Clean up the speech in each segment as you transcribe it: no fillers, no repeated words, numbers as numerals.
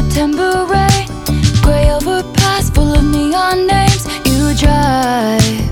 September rain, gray overpass full of neon names. You drive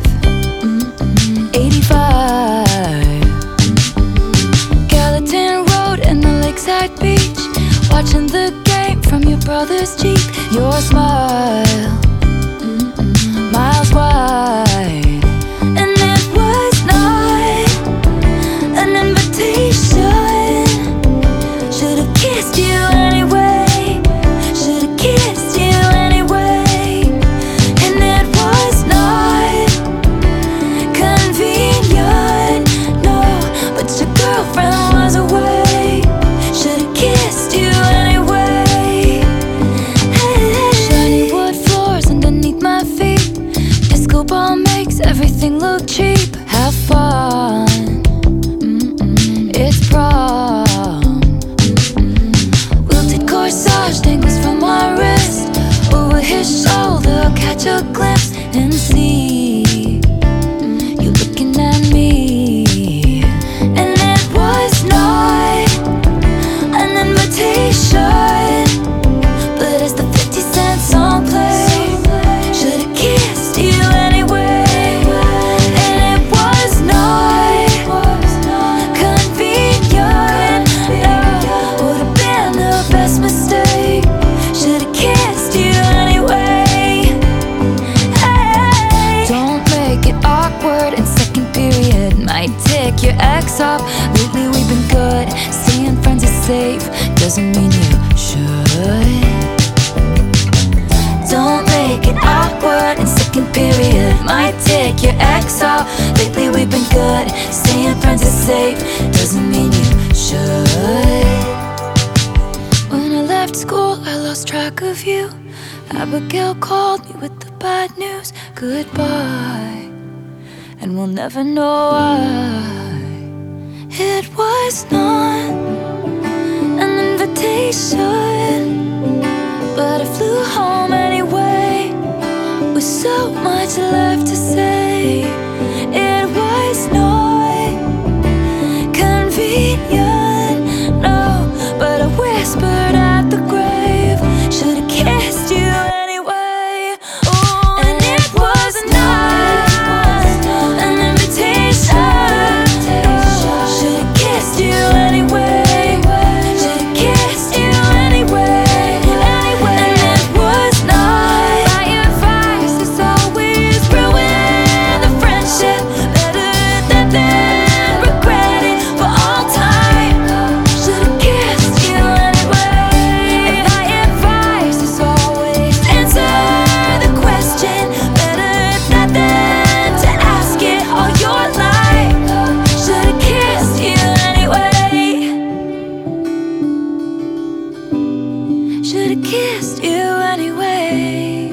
85, Gallatin Road and the lakeside beach, watching the game from your brother's Jeep. Your smile, miles wide, and it was not an invitation. Should've kissed you anyway, should've kissed you anyway. And it was not convenient, no, but your girlfriend was away. Should've kissed you anyway. Hey. Shiny wood floors underneath my feet, disco ball makes everything look cheap. Have fun, it's prom. Wilted corsage dangles from my wrist, over his shoulder I'll catch a glimpse and see you looking at me. And it was not an invitation, but as the 50-cent song played, should've kissed you anyway. And it was not convenient, no, would've been the best mistake. Should've kissed you anyway. Hey. Don't make it awkward in second period, might take your ex off. Lately we've been good, staying friends is safe, doesn't mean you should. Don't make it awkward in second period, might take your ex off. Lately we've been good, staying friends is safe, doesn't mean you should. When I left school I lost track of you. Abigail called me with the bad news, goodbye, and we'll never know why. It was not an invitation, but I flew home anyway, with so much left to say. It was not convenient, no, but I whispered at the grave, should've kissed you anyway. Oh, and it was not an invitation, should've kissed you anyway, should've kissed you anyway. And it was not my advice, it's always ruin the friendship, better than regret it for all time. Should've kissed you anyway. And my advice is always answer the question, better than to ask it all your life. Should've kissed you anyway. Should've kissed you anyway.